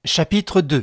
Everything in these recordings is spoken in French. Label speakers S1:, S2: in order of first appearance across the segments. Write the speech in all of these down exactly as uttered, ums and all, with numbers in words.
S1: Chapitre deux.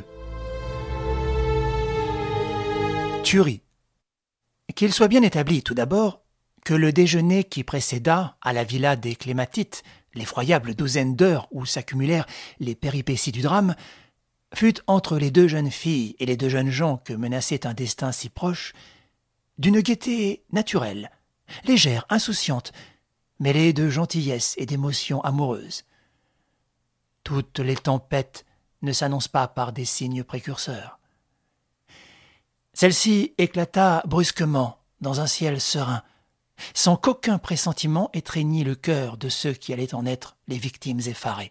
S1: Tuerie. Qu'il soit bien établi tout d'abord que le déjeuner qui précéda à la villa des Clématites, l'effroyable douzaine d'heures où s'accumulèrent les péripéties du drame, fut entre les deux jeunes filles et les deux jeunes gens que menaçait un destin si proche, d'une gaieté naturelle, légère, insouciante, mêlée de gentillesse et d'émotions amoureuses. Toutes les tempêtes ne s'annonce pas par des signes précurseurs. Celle-ci éclata brusquement dans un ciel serein, sans qu'aucun pressentiment étreignît le cœur de ceux qui allaient en être les victimes effarées.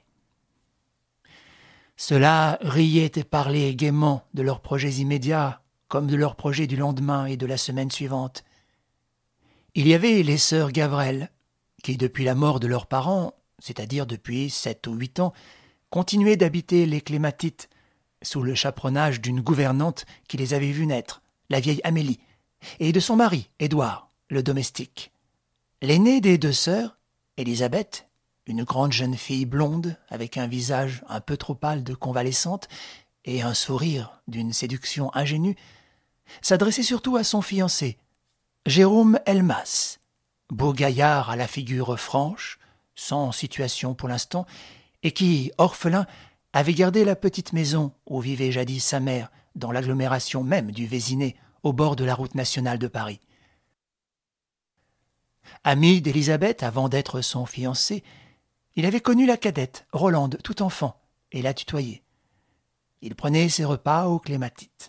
S1: Ceux-là riaient et parlaient gaiement de leurs projets immédiats, comme de leurs projets du lendemain et de la semaine suivante. Il y avait les sœurs Gavrel, qui depuis la mort de leurs parents, c'est-à-dire depuis sept ou huit ans, continuaient d'habiter les Clématites, sous le chaperonnage d'une gouvernante qui les avait vues naître, la vieille Amélie, et de son mari, Édouard, le domestique. L'aînée des deux sœurs, Élisabeth, une grande jeune fille blonde, avec un visage un peu trop pâle de convalescente et un sourire d'une séduction ingénue, s'adressait surtout à son fiancé, Jérôme Elmas, beau gaillard à la figure franche, sans situation pour l'instant, et qui, orphelin, avait gardé la petite maison où vivait jadis sa mère, dans l'agglomération même du Vésinet, au bord de la route nationale de Paris. Ami d'Élisabeth avant d'être son fiancé, il avait connu la cadette, Rolande, tout enfant, et la tutoyait. Il prenait ses repas aux Clématites.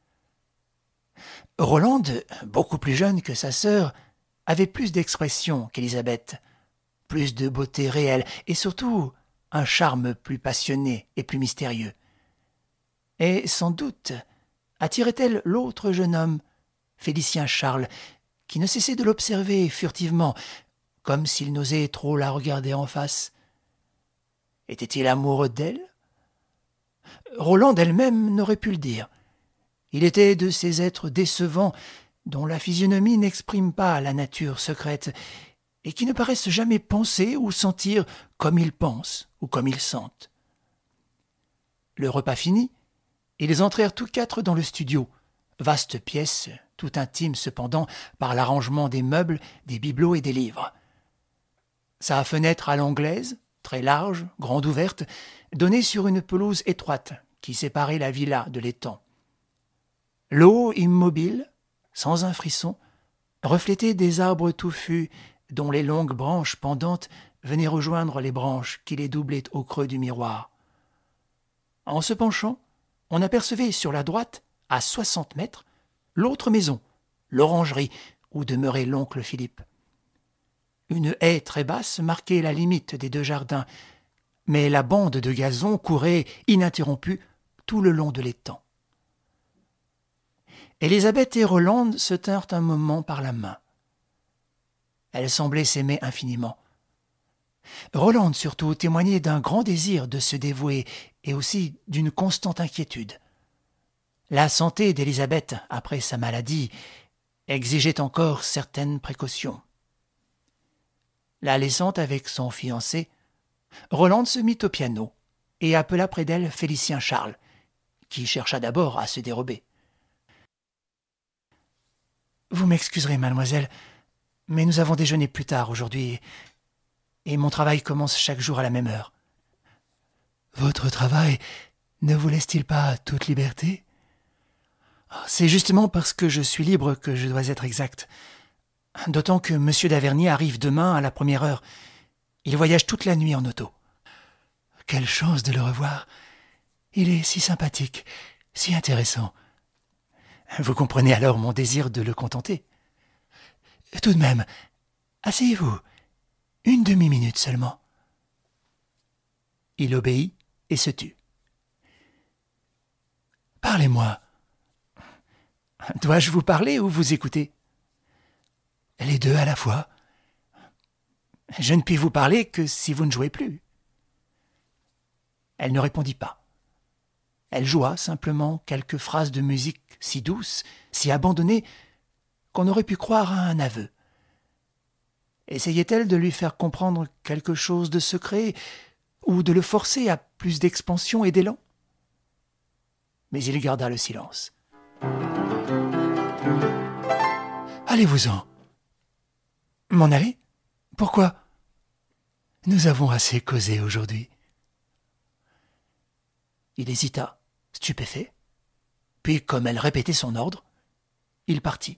S1: Rolande, beaucoup plus jeune que sa sœur, avait plus d'expression qu'Élisabeth, plus de beauté réelle, et surtout un charme plus passionné et plus mystérieux. Et sans doute attirait-elle l'autre jeune homme, Félicien Charles, qui ne cessait de l'observer furtivement, comme s'il n'osait trop la regarder en face. Était-il amoureux d'elle? Rolande elle-même n'aurait pu le dire. Il était de ces êtres décevants dont la physionomie n'exprime pas la nature secrète et qui ne paraissent jamais penser ou sentir comme ils pensent ou comme ils sentent. Le repas fini, ils entrèrent tous quatre dans le studio, vaste pièce, tout intime cependant par l'arrangement des meubles, des bibelots et des livres. Sa fenêtre à l'anglaise, très large, grande ouverte, donnait sur une pelouse étroite qui séparait la villa de l'étang. L'eau immobile, sans un frisson, reflétait des arbres touffus dont les longues branches pendantes venaient rejoindre les branches qui les doublaient au creux du miroir. En se penchant, on apercevait sur la droite, à soixante mètres, l'autre maison, l'orangerie où demeurait l'oncle Philippe. Une haie très basse marquait la limite des deux jardins, mais la bande de gazon courait ininterrompue tout le long de l'étang. Élisabeth et Rolande se tinrent un moment par la main. Elles semblaient s'aimer infiniment. Rolande surtout témoignait d'un grand désir de se dévouer et aussi d'une constante inquiétude. La santé d'Élisabeth, après sa maladie, exigeait encore certaines précautions. La laissant avec son fiancé, Rolande se mit au piano et appela près d'elle Félicien Charles, qui chercha d'abord à se dérober. « Vous m'excuserez, mademoiselle, mais nous avons déjeuné plus tard aujourd'hui, et mon travail commence chaque jour à la même heure. »« Votre travail ne vous laisse-t-il pas toute liberté ? » ?»« C'est justement parce que je suis libre que je dois être exact. D'autant que M. d'Averny arrive demain à la première heure. Il voyage toute la nuit en auto. »« Quelle chance de le revoir. Il est si sympathique, si intéressant. Vous comprenez alors mon désir de le contenter. Tout de même, asseyez-vous, une demi-minute seulement. » Il obéit et se tut. « Parlez-moi. » »« Dois-je vous parler ou vous écouter ? » ?»« Les deux à la fois. »« Je ne puis vous parler que si vous ne jouez plus. » Elle ne répondit pas. Elle joua simplement quelques phrases de musique si douces, si abandonnées, qu'on aurait pu croire à un aveu. Essayait-elle de lui faire comprendre quelque chose de secret ou de le forcer à plus d'expansion et d'élan ? mais il garda le silence. « Allez-vous-en. »« M'en aller ? Pourquoi ? » ?»« Nous avons assez causé aujourd'hui. » Il hésita, stupéfait. Puis, comme elle répétait son ordre, il partit.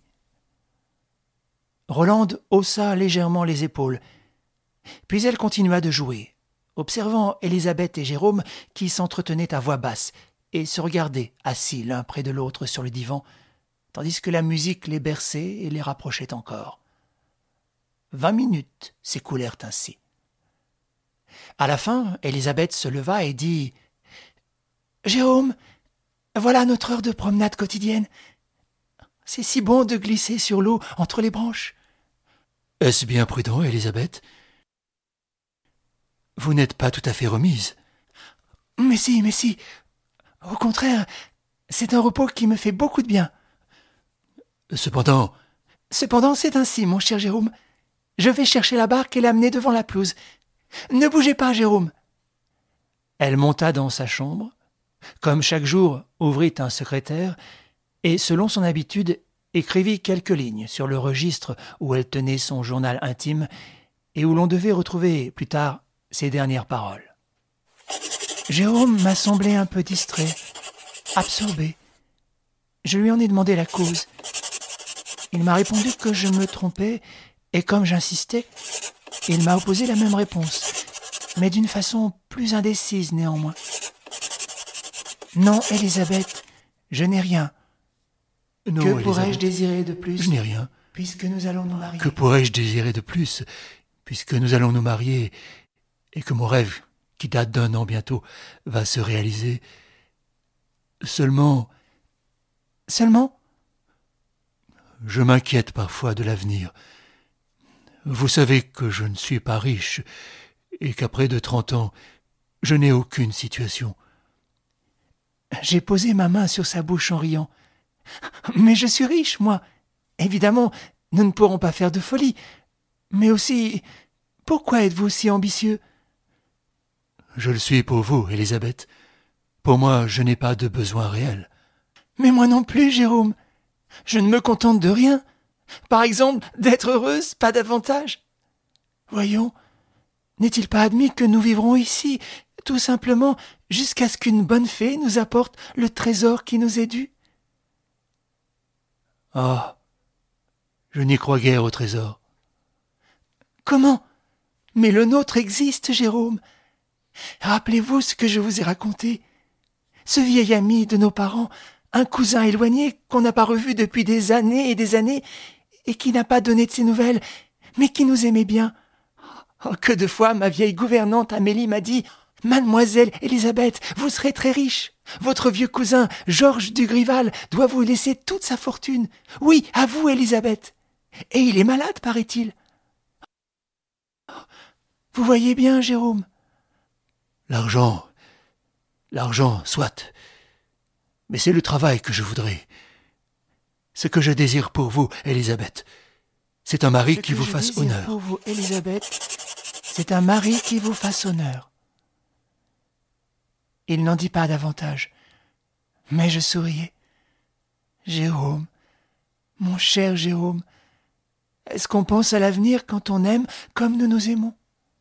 S1: Rolande haussa légèrement les épaules, puis elle continua de jouer, observant Élisabeth et Jérôme qui s'entretenaient à voix basse et se regardaient assis l'un près de l'autre sur le divan, tandis que la musique les berçait et les rapprochait encore. Vingt minutes s'écoulèrent ainsi. À la fin, Élisabeth se leva et dit « Jérôme, voilà notre heure de promenade quotidienne. C'est si bon de glisser sur l'eau entre les branches. » « Est-ce bien prudent, Élisabeth ? Vous n'êtes pas tout à fait remise. »« Mais si, mais si. Au contraire, c'est un repos qui me fait beaucoup de bien. »« Cependant... »« Cependant, c'est ainsi, mon cher Jérôme. Je vais chercher la barque et l'amener devant la pelouse. Ne bougez pas, Jérôme. » Elle monta dans sa chambre, comme chaque jour ouvrit un secrétaire, et selon son habitude, écrivit quelques lignes sur le registre où elle tenait son journal intime et où l'on devait retrouver plus tard ses dernières paroles. Jérôme m'a semblé un peu distrait, absorbé. Je lui en ai demandé la cause. Il m'a répondu que je me trompais, et comme j'insistais, il m'a opposé la même réponse, mais d'une façon plus indécise néanmoins. Non, Élisabeth, je n'ai rien. Non, que pourrais-je désirer de plus ? Je n'ai rien. Puisque nous allons nous marier. Que pourrais-je désirer de plus, puisque nous allons nous marier, et que mon rêve, qui date d'un an bientôt, va se réaliser. Seulement... Seulement ? Je m'inquiète parfois de l'avenir. Vous savez que je ne suis pas riche, et qu'après de trente ans, je n'ai aucune situation. J'ai posé ma main sur sa bouche en riant. Mais je suis riche, moi. Évidemment, nous ne pourrons pas faire de folie. Mais aussi, pourquoi êtes-vous si ambitieux ? Je le suis pour vous, Élisabeth. Pour moi, je n'ai pas de besoin réel. Mais moi non plus, Jérôme. Je ne me contente de rien. Par exemple, d'être heureuse, pas davantage. Voyons, n'est-il pas admis que nous vivrons ici, tout simplement, jusqu'à ce qu'une bonne fée nous apporte le trésor qui nous est dû ? Ah, je n'y crois guère au trésor. Comment ? Mais le nôtre existe, Jérôme. Rappelez-vous ce que je vous ai raconté. Ce vieil ami de nos parents, un cousin éloigné qu'on n'a pas revu depuis des années et des années, et qui n'a pas donné de ses nouvelles, mais qui nous aimait bien. Oh, que de fois ma vieille gouvernante Amélie m'a dit « Mademoiselle Élisabeth, vous serez très riche. Votre vieux cousin, Georges Dugrival, doit vous laisser toute sa fortune. Oui, à vous, Élisabeth. Et il est malade, paraît-il. » Vous voyez bien, Jérôme. L'argent, l'argent, soit. Mais c'est le travail que je voudrais. Ce que je désire pour vous, Élisabeth, c'est un mari qui vous fasse honneur. Pour vous, Élisabeth, c'est un mari qui vous fasse honneur. Il n'en dit pas davantage, mais je souriais. Jérôme, mon cher Jérôme, est-ce qu'on pense à l'avenir quand on aime comme nous nous aimons ?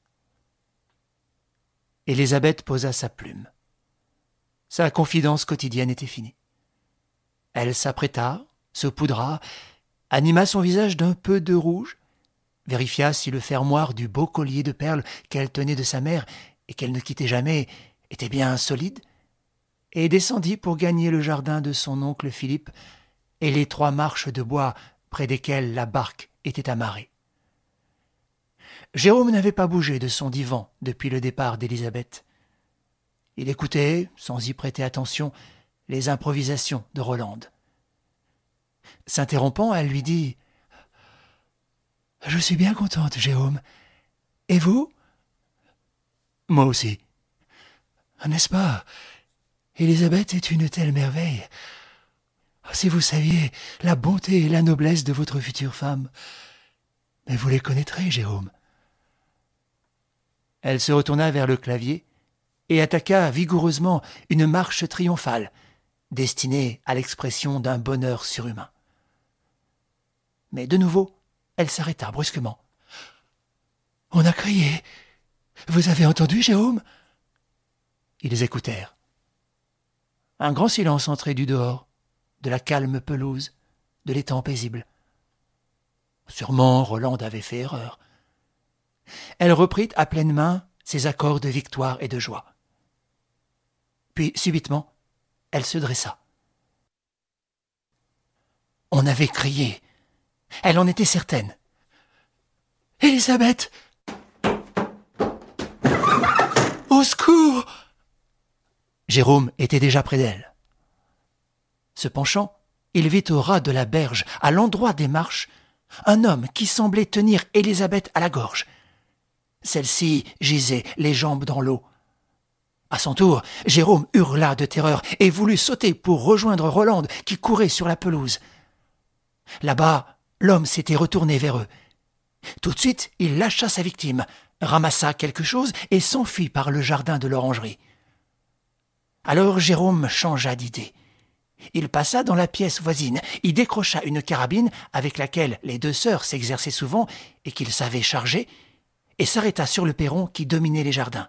S1: Élisabeth posa sa plume. Sa confidence quotidienne était finie. Elle s'apprêta, se poudra, anima son visage d'un peu de rouge, vérifia si le fermoir du beau collier de perles qu'elle tenait de sa mère et qu'elle ne quittait jamais était bien solide, et descendit pour gagner le jardin de son oncle Philippe et les trois marches de bois près desquelles la barque était amarrée. Jérôme n'avait pas bougé de son divan depuis le départ d'Élisabeth. Il écoutait, sans y prêter attention, les improvisations de Rolande. S'interrompant, elle lui dit « Je suis bien contente, Jérôme. Et vous ?»« Moi aussi. N'est-ce pas ? Élisabeth est une telle merveille. Si vous saviez la bonté et la noblesse de votre future femme, mais vous les connaîtrez, Jérôme. » Elle se retourna vers le clavier et attaqua vigoureusement une marche triomphale, destinée à l'expression d'un bonheur surhumain. Mais de nouveau, elle s'arrêta brusquement. « On a crié. Vous avez entendu, Jérôme ?» Ils écoutèrent. Un grand silence entrait du dehors, de la calme pelouse, de l'étang paisible. Sûrement, Rolande avait fait erreur. Elle reprit à pleine main ses accords de victoire et de joie. Puis, subitement, elle se dressa. On avait crié. Elle en était certaine. « Élisabeth ! Au secours !» Jérôme était déjà près d'elle. Se penchant, il vit au ras de la berge, à l'endroit des marches, un homme qui semblait tenir Élisabeth à la gorge. Celle-ci gisait, les jambes dans l'eau. À son tour, Jérôme hurla de terreur et voulut sauter pour rejoindre Rolande qui courait sur la pelouse. Là-bas, l'homme s'était retourné vers eux. Tout de suite, il lâcha sa victime, ramassa quelque chose et s'enfuit par le jardin de l'orangerie. Alors Jérôme changea d'idée. Il passa dans la pièce voisine, y décrocha une carabine avec laquelle les deux sœurs s'exerçaient souvent et qu'il savait charger, et s'arrêta sur le perron qui dominait les jardins.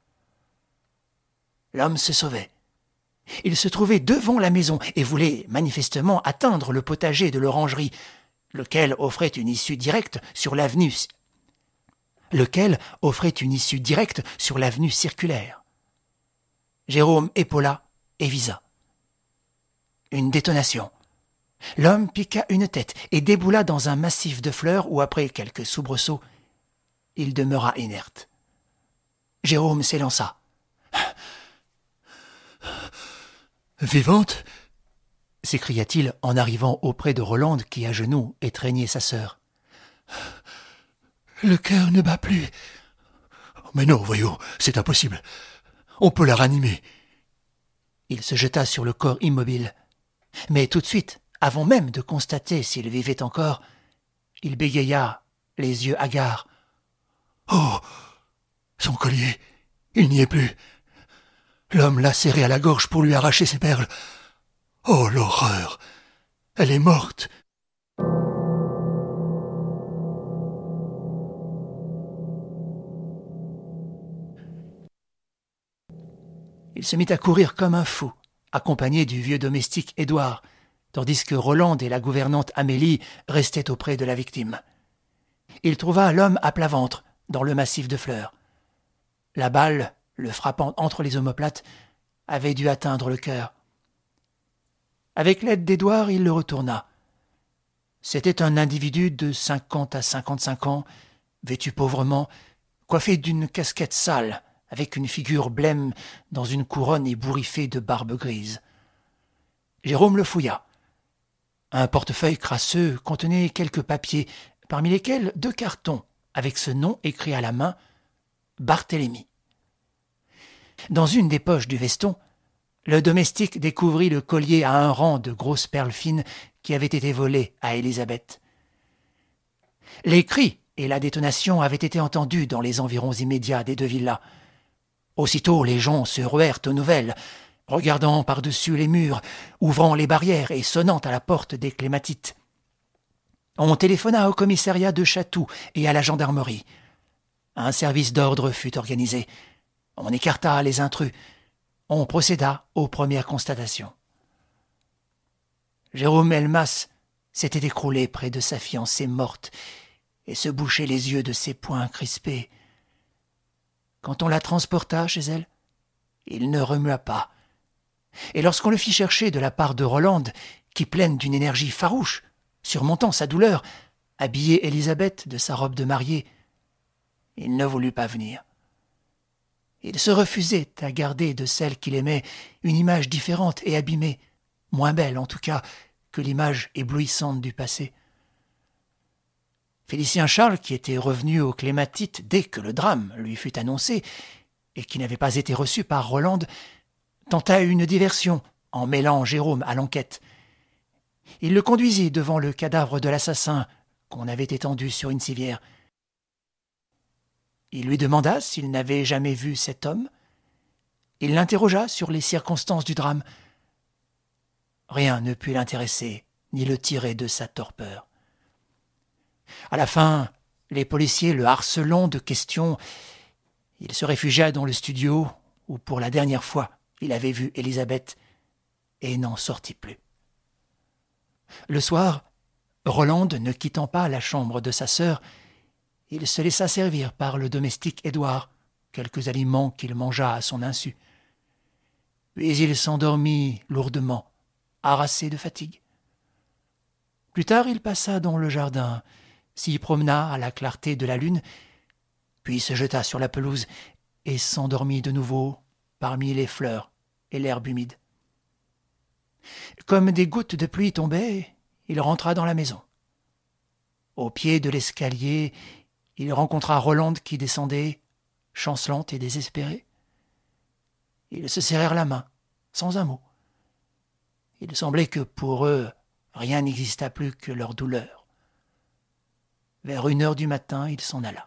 S1: L'homme se sauvait. Il se trouvait devant la maison et voulait manifestement atteindre le potager de l'orangerie, lequel offrait une issue directe sur l'avenue, lequel offrait une issue directe sur l'avenue circulaire. Jérôme épaula et visa. Une détonation. L'homme piqua une tête et déboula dans un massif de fleurs où, après quelques soubresauts, il demeura inerte. Jérôme s'élança. « Vivante ?» s'écria-t-il en arrivant auprès de Rolande qui, à genoux, étreignait sa sœur. « Le cœur ne bat plus. »« Mais non, voyons, c'est impossible. On peut la ranimer. » Il se jeta sur le corps immobile. Mais tout de suite, avant même de constater s'il vivait encore, il bégaya, les yeux hagards. « Oh ! Son collier, il n'y est plus. L'homme l'a serré à la gorge pour lui arracher ses perles. Oh, l'horreur! Elle est morte !» Il se mit à courir comme un fou, accompagné du vieux domestique Édouard, tandis que Rolande et la gouvernante Amélie restaient auprès de la victime. Il trouva l'homme à plat ventre, dans le massif de fleurs. La balle, le frappant entre les omoplates, avait dû atteindre le cœur. Avec l'aide d'Édouard, il le retourna. C'était un individu de cinquante à cinquante-cinq ans, vêtu pauvrement, coiffé d'une casquette sale, avec une figure blême dans une couronne ébouriffée de barbe grise. Jérôme le fouilla. Un portefeuille crasseux contenait quelques papiers, parmi lesquels deux cartons, avec ce nom écrit à la main, Barthélemy. Dans une des poches du veston, le domestique découvrit le collier à un rang de grosses perles fines qui avait été volé à Élisabeth. Les cris et la détonation avaient été entendus dans les environs immédiats des deux villas. Aussitôt, les gens se ruèrent aux nouvelles, regardant par-dessus les murs, ouvrant les barrières et sonnant à la porte des clématites. On téléphona au commissariat de Chatou et à la gendarmerie. Un service d'ordre fut organisé. On écarta les intrus. On procéda aux premières constatations. Jérôme Elmas s'était écroulé près de sa fiancée morte et se bouchait les yeux de ses poings crispés. Quand on la transporta chez elle, il ne remua pas. Et lorsqu'on le fit chercher de la part de Rolande, qui, pleine d'une énergie farouche, surmontant sa douleur, habillait Élisabeth de sa robe de mariée, il ne voulut pas venir. Il se refusait à garder de celle qu'il aimait une image différente et abîmée, moins belle en tout cas que l'image éblouissante du passé. Félicien Charles, qui était revenu aux Clématites dès que le drame lui fut annoncé et qui n'avait pas été reçu par Rolande, tenta une diversion en mêlant Jérôme à l'enquête. Il le conduisit devant le cadavre de l'assassin qu'on avait étendu sur une civière. Il lui demanda s'il n'avait jamais vu cet homme. Il l'interrogea sur les circonstances du drame. Rien ne put l'intéresser, ni le tirer de sa torpeur. À la fin, les policiers le harcelant de questions, il se réfugia dans le studio où, pour la dernière fois, il avait vu Élisabeth et n'en sortit plus. Le soir, Roland, ne quittant pas la chambre de sa sœur, il se laissa servir par le domestique Édouard quelques aliments qu'il mangea à son insu. Puis il s'endormit lourdement, harassé de fatigue. Plus tard, il passa dans le jardin, s'y promena à la clarté de la lune, puis se jeta sur la pelouse et s'endormit de nouveau parmi les fleurs et l'herbe humide. Comme des gouttes de pluie tombaient, il rentra dans la maison. Au pied de l'escalier, il rencontra Rolande qui descendait, chancelante et désespérée. Ils se serrèrent la main, sans un mot. Il semblait que pour eux, rien n'exista plus que leur douleur. Vers une heure du matin, il s'en alla.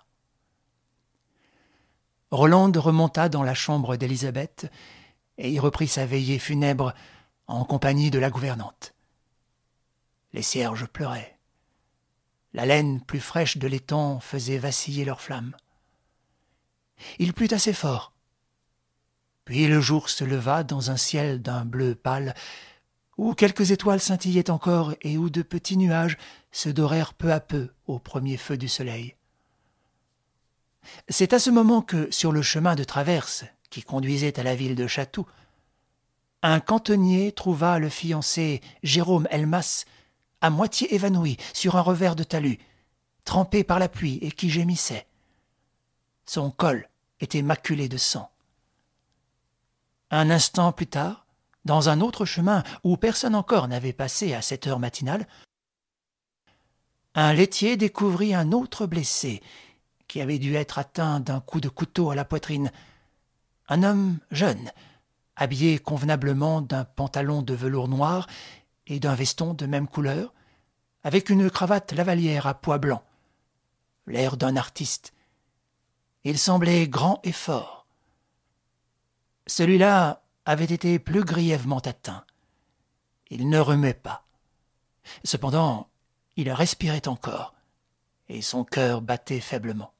S1: Rolande remonta dans la chambre d'Élisabeth et y reprit sa veillée funèbre en compagnie de la gouvernante. Les cierges pleuraient. La laine plus fraîche de l'étang faisait vaciller leurs flammes. Il plut assez fort. Puis le jour se leva dans un ciel d'un bleu pâle, où quelques étoiles scintillaient encore et où de petits nuages se dorèrent peu à peu au premier feu du soleil. C'est à ce moment que, sur le chemin de traverse qui conduisait à la ville de Chatou, un cantonnier trouva le fiancé Jérôme Elmas à moitié évanoui sur un revers de talus, trempé par la pluie et qui gémissait. Son col était maculé de sang. Un instant plus tard, dans un autre chemin où personne encore n'avait passé à cette heure matinale, un laitier découvrit un autre blessé qui avait dû être atteint d'un coup de couteau à la poitrine. Un homme jeune, habillé convenablement d'un pantalon de velours noir et d'un veston de même couleur, avec une cravate lavalière à pois blancs, l'air d'un artiste. Il semblait grand et fort. Celui-là avait été plus grièvement atteint. Il ne remuait pas. Cependant, il respirait encore, et son cœur battait faiblement.